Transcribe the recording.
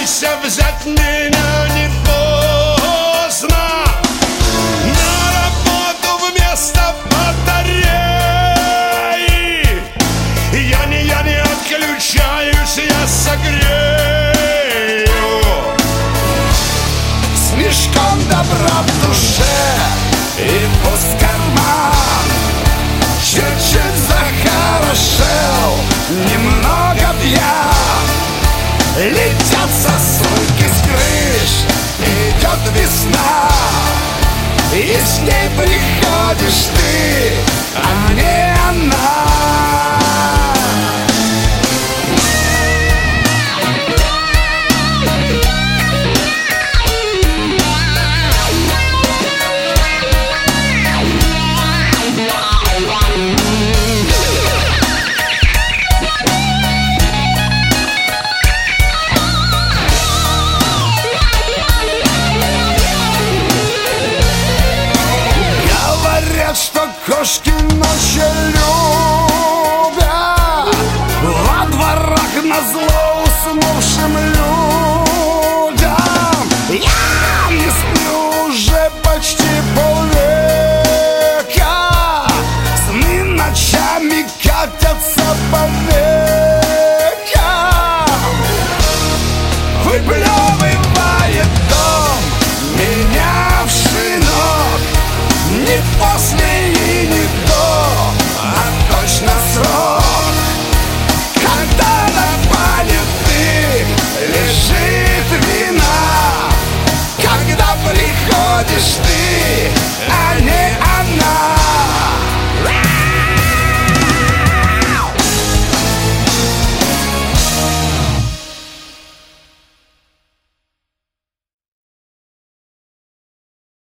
бойся взять меня, не поздно. На работу вместо батареи. Я не отключаюсь, я согрею. С мешком добра в душе и пусть карман чуть-чуть захорошел, немного пьян. Летят сосульки с крыш, идет весна, и с ней приходишь ты, а не она. Что кошки ночью любят во дворах назло уснувшим людям. Я не сплю уже почти полвека, сны ночами катятся по векам.